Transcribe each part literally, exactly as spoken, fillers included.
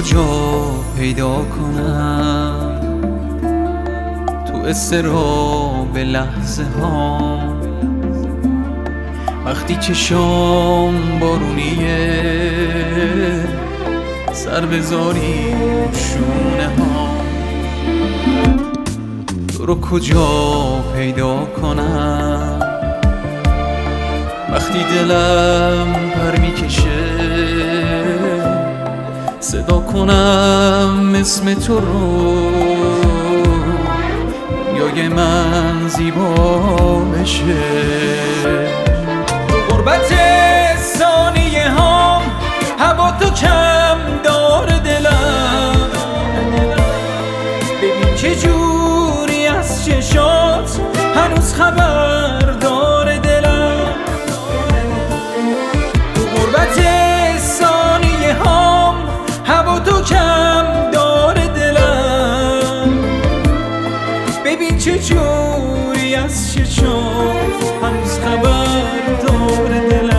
کجا پیدا کنم تو اضطراب لحظه ها، وقتی چشام بارونیه سر بذاری شونه ها. تو رو کجا پیدا کنم وقتی دلم پر میکشه صدا کنم اسم تو رو، دنیای من زیبا بشه. تو غربت ثانیه هام هوا تو کم داره دلم، ببین چه جوری از چشات هنوز خبر داره دلم. تو غربت ثانیه هام هوا تو کم داره دلم، ببین چه جوری از چشات هنوز خبر داره دلم.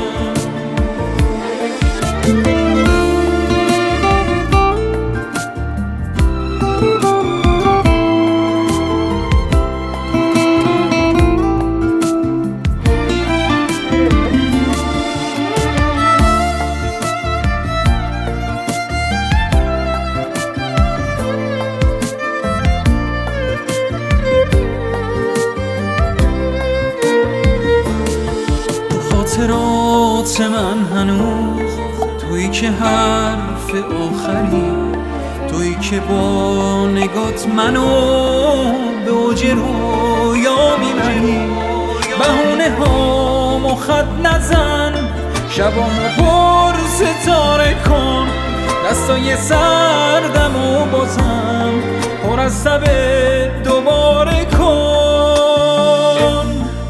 خاطرات من هنوز تویی که حرف آخری، تویی که با نگات منو به اوج رویا میبری. بهونه هامو خط نزن، شبامو پر ستاره کن، دستای سردمو بازم پر از تب دوباره کن.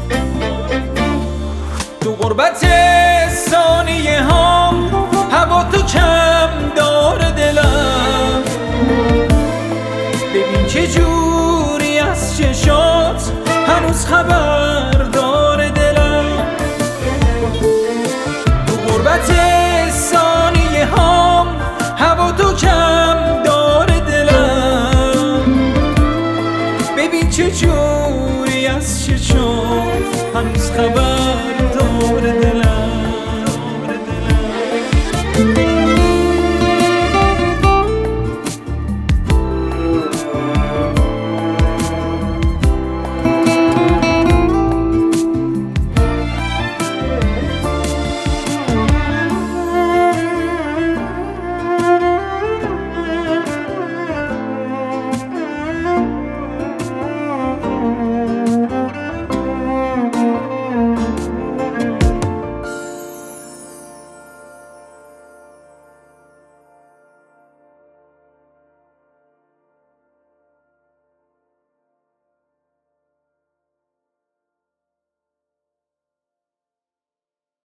تو غربت ثانیه هام هوا تو کم داره دلم، ببین چه جوری از چشات هنوز خبر